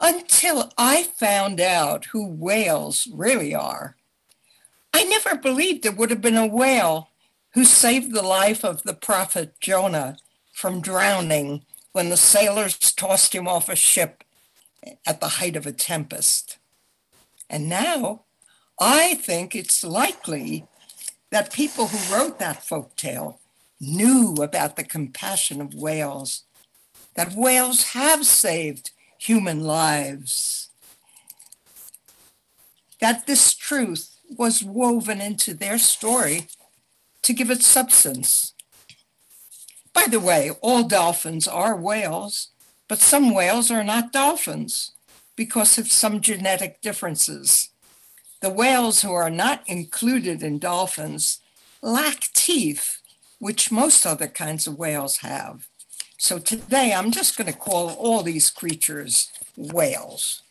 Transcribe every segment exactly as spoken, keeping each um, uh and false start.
until I found out who whales really are. I never believed there would have been a whale who saved the life of the prophet Jonah from drowning when the sailors tossed him off a ship at the height of a tempest. And now I think it's likely that people who wrote that folktale knew about the compassion of whales, that whales have saved human lives, that this truth was woven into their story to give it substance. By the way, all dolphins are whales, but some whales are not dolphins because of some genetic differences. The whales who are not included in dolphins lack teeth, which most other kinds of whales have. So today I'm just going to call all these creatures whales.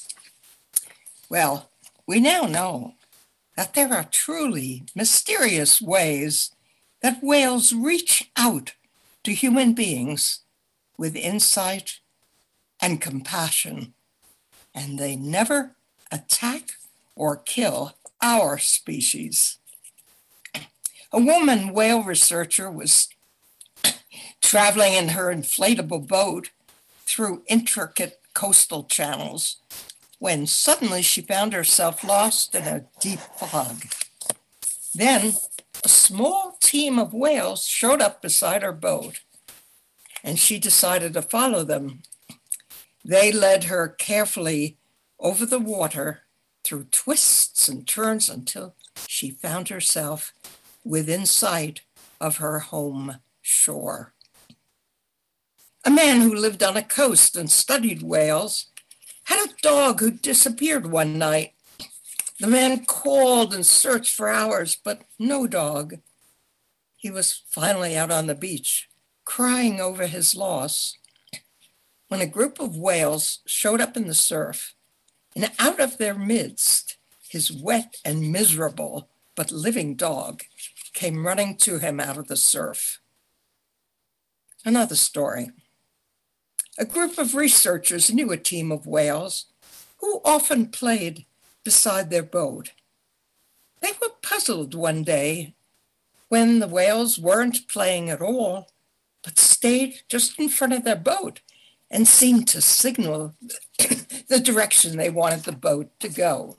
Well, we now know that there are truly mysterious ways that whales reach out to human beings with insight and compassion, and they never attack or kill our species. A woman whale researcher was traveling in her inflatable boat through intricate coastal channels when suddenly she found herself lost in a deep fog. Then a small team of whales showed up beside her boat, and she decided to follow them. They led her carefully over the water through twists and turns until she found herself within sight of her home shore. A man who lived on a coast and studied whales had a dog who disappeared one night. The man called and searched for hours, but no dog. He was finally out on the beach, crying over his loss, when a group of whales showed up in the surf, and out of their midst, his wet and miserable but living dog came running to him out of the surf. Another story. A group of researchers knew a team of whales who often played beside their boat. They were puzzled one day when the whales weren't playing at all, but stayed just in front of their boat and seemed to signal the direction they wanted the boat to go.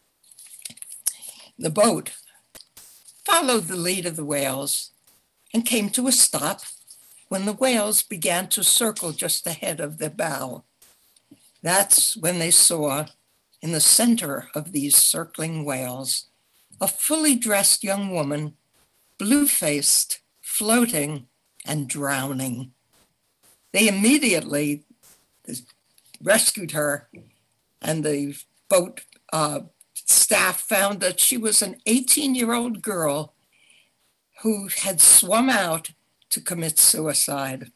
The boat followed the lead of the whales and came to a stop when the whales began to circle just ahead of their bow. That's when they saw, in the center of these circling whales, a fully dressed young woman, blue-faced, floating, and drowning. They immediately rescued her, and the boat uh, staff found that she was an eighteen-year-old girl who had swum out to commit suicide.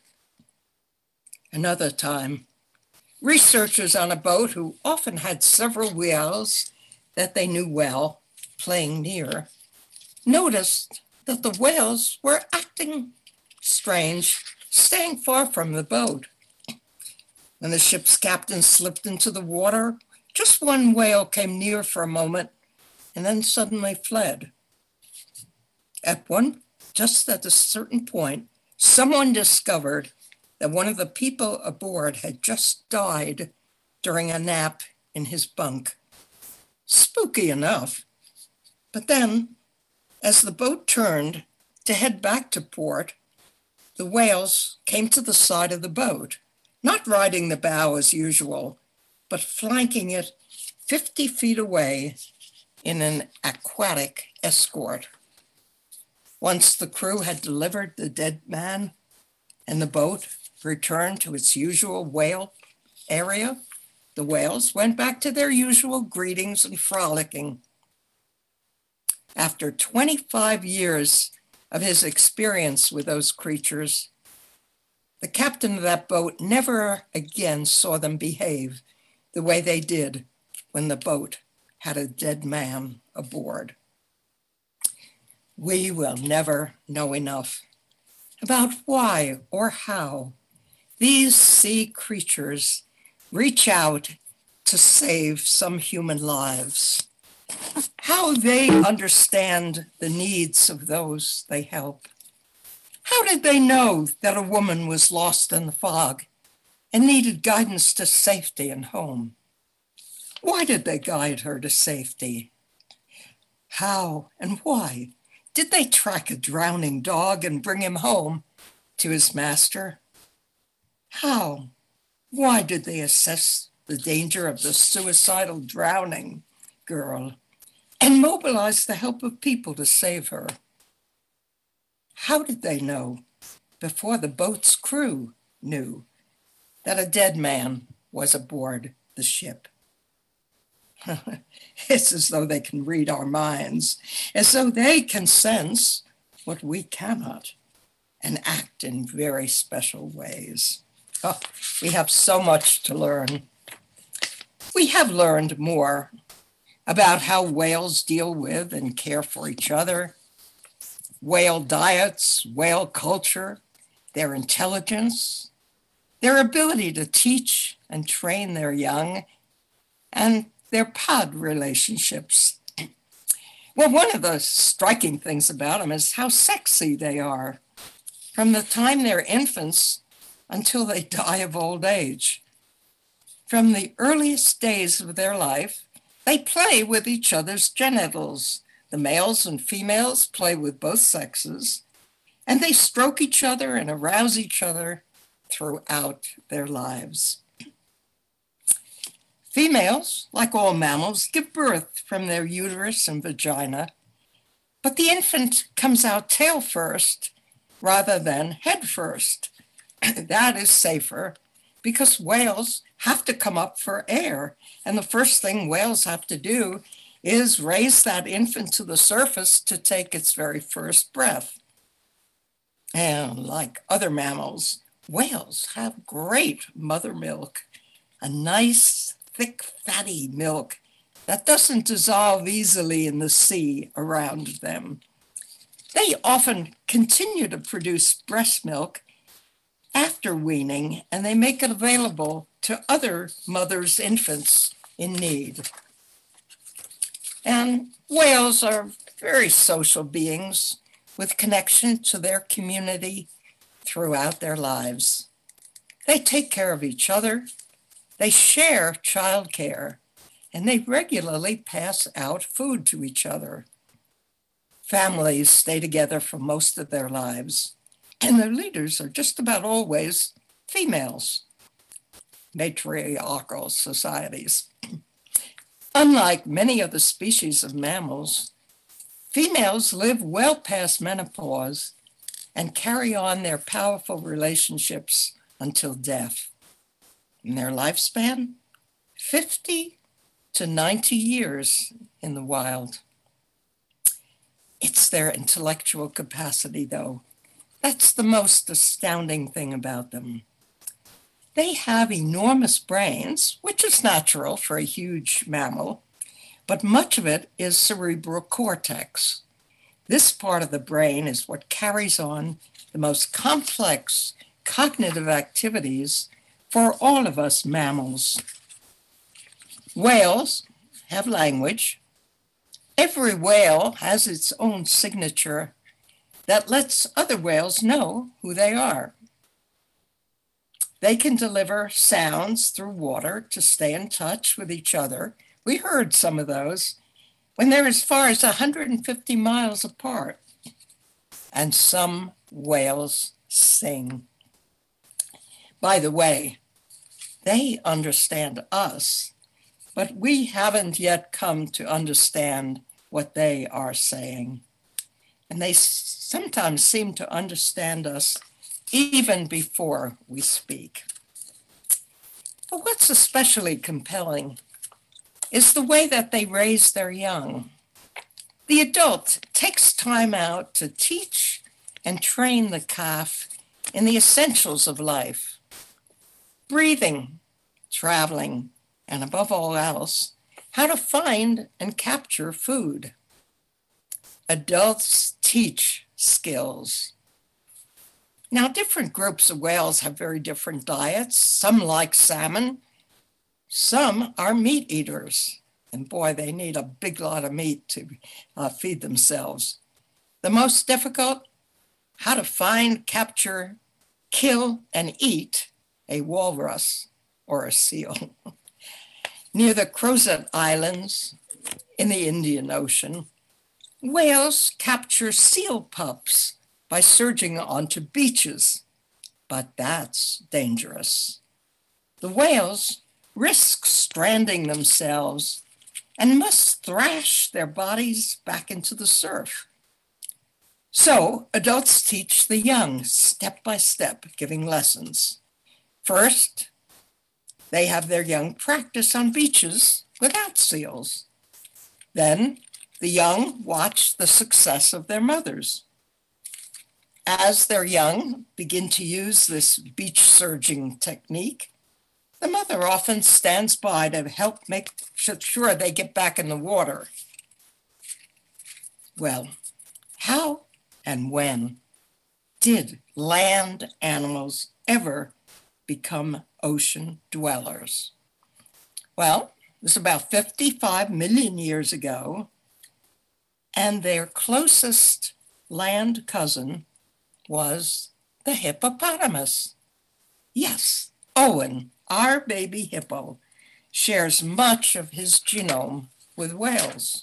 Another time, researchers on a boat who often had several whales that they knew well playing near noticed that the whales were acting strange, staying far from the boat. When the ship's captain slipped into the water, just one whale came near for a moment and then suddenly fled. At one, just at a certain point, someone discovered that one of the people aboard had just died during a nap in his bunk. Spooky enough. But then, as the boat turned to head back to port, the whales came to the side of the boat, not riding the bow as usual, but flanking it fifty feet away in an aquatic escort. Once the crew had delivered the dead man and the boat returned to its usual whale area, the whales went back to their usual greetings and frolicking. After twenty-five years of his experience with those creatures, the captain of that boat never again saw them behave the way they did when the boat had a dead man aboard. We will never know enough about why or how these sea creatures reach out to save some human lives, how they understand the needs of those they help. How did they know that a woman was lost in the fog and needed guidance to safety and home? Why did they guide her to safety? How and why did they track a drowning dog and bring him home to his master? How? Why did they assess the danger of the suicidal drowning girl and mobilize the help of people to save her? How did they know, before the boat's crew knew, that a dead man was aboard the ship? It's as though they can read our minds, as though they can sense what we cannot and act in very special ways. Oh, we have so much to learn. We have learned more about how whales deal with and care for each other, whale diets, whale culture, their intelligence, their ability to teach and train their young, and their pod relationships. Well, one of the striking things about them is how sexy they are from the time they're infants until they die of old age. From the earliest days of their life, they play with each other's genitals. The males and females play with both sexes, and they stroke each other and arouse each other throughout their lives. Females, like all mammals, give birth from their uterus and vagina, but the infant comes out tail first rather than head first. That is safer because whales have to come up for air, and the first thing whales have to do is raise that infant to the surface to take its very first breath. And like other mammals, whales have great mother milk, a nice, thick, fatty milk that doesn't dissolve easily in the sea around them. They often continue to produce breast milk after weaning, and they make it available to other mothers' infants in need. And whales are very social beings with connection to their community throughout their lives. They take care of each other, they share childcare, and they regularly pass out food to each other. Families stay together for most of their lives, and their leaders are just about always females, matriarchal societies. Unlike many other species of mammals, females live well past menopause and carry on their powerful relationships until death. In their lifespan, fifty to ninety years in the wild. It's their intellectual capacity, though. That's the most astounding thing about them. They have enormous brains, which is natural for a huge mammal, but much of it is cerebral cortex. This part of the brain is what carries on the most complex cognitive activities for all of us mammals. Whales have language. Every whale has its own signature that lets other whales know who they are. They can deliver sounds through water to stay in touch with each other. We heard some of those when they're as far as one hundred fifty miles apart. And some whales sing. By the way, they understand us, but we haven't yet come to understand what they are saying. And they sometimes seem to understand us even before we speak. But what's especially compelling is the way that they raise their young. The adult takes time out to teach and train the calf in the essentials of life: breathing, traveling, and above all else, how to find and capture food. Adults teach skills. Now, different groups of whales have very different diets. Some like salmon, Some are meat eaters, and boy, they need a big lot of meat to uh, feed themselves. The most difficult, how to find, capture, kill, and eat a walrus or a seal. Near the Crozet Islands in the Indian Ocean, whales capture seal pups by surging onto beaches, but that's dangerous. The whales risk stranding themselves and must thrash their bodies back into the surf. So adults teach the young step by step, giving lessons. First, they have their young practice on beaches without seals. Then the young watch the success of their mothers. As their young begin to use this beach surging technique, the mother often stands by to help make sure they get back in the water. Well, how and when did land animals ever become ocean dwellers? Well, it was about fifty-five million years ago, and their closest land cousin was the hippopotamus. Yes, Owen, our baby hippo, shares much of his genome with whales.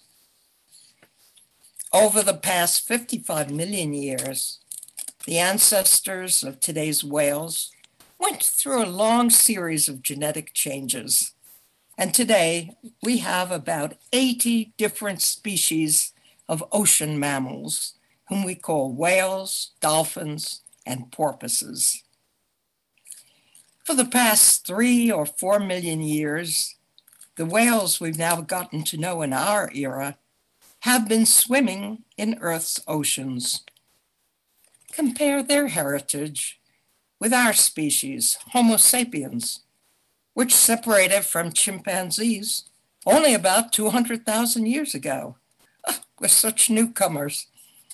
Over the past fifty-five million years, the ancestors of today's whales went through a long series of genetic changes. And today we have about eighty different species of ocean mammals, whom we call whales, dolphins, and porpoises. For the past three or four million years, the whales we've now gotten to know in our era have been swimming in Earth's oceans. Compare their heritage with our species, Homo sapiens, which separated from chimpanzees only about two hundred thousand years ago. Oh, we're such newcomers.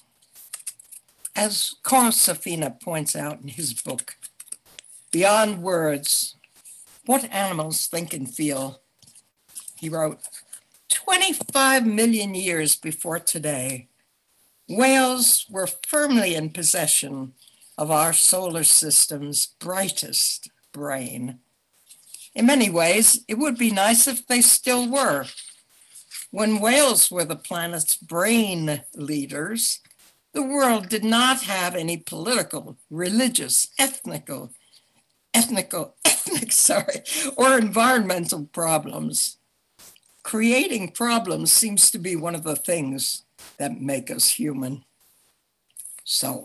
As Carl Safina points out in his book, Beyond Words, What Animals Think and Feel, he wrote, twenty-five million years before today, whales were firmly in possession of our solar system's brightest brain. In many ways, it would be nice if they still were. When whales were the planet's brain leaders, the world did not have any political, religious, ethnical, ethnical, ethnic, sorry, or environmental problems. Creating problems seems to be one of the things that make us human. So,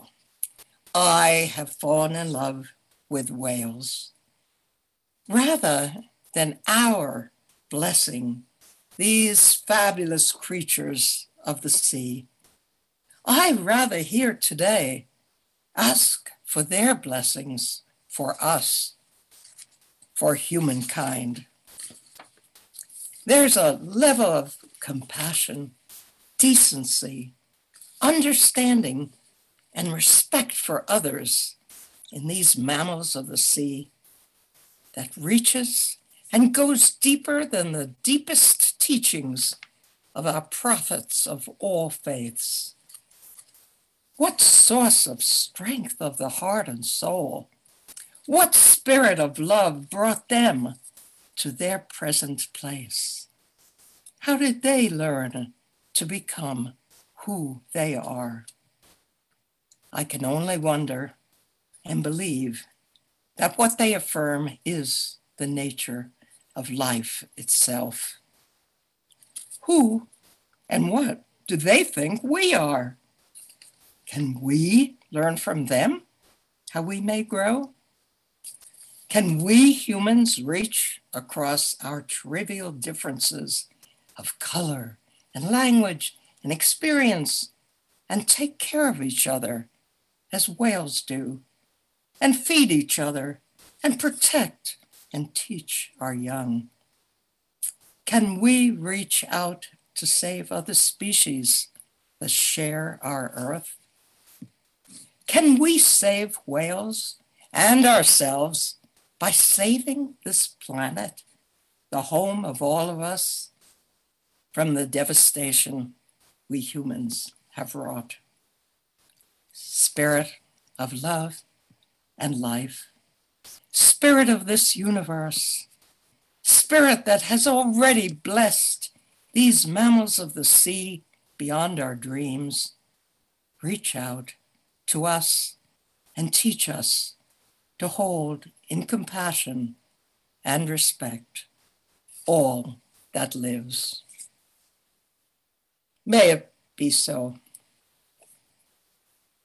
I have fallen in love with whales. Rather than our blessing these fabulous creatures of the sea, I rather here today ask for their blessings for us, for humankind. There's a level of compassion, decency, understanding, and respect for others in these mammals of the sea that reaches and goes deeper than the deepest teachings of our prophets of all faiths. What source of strength of the heart and soul, what spirit of love brought them to their present place? How did they learn to become who they are? I can only wonder and believe that what they affirm is the nature of life itself. Who and what do they think we are? Can we learn from them how we may grow? Can we humans reach across our trivial differences of color and language and experience and take care of each other as whales do, and feed each other and protect and teach our young? Can we reach out to save other species that share our earth? Can we save whales and ourselves by saving this planet the home of all of us from the devastation we humans have wrought. Spirit of love and life, Spirit of this universe, Spirit that has already blessed these mammals of the sea beyond our dreams, reach out to us and teach us to hold in compassion and respect all that lives. May it be so.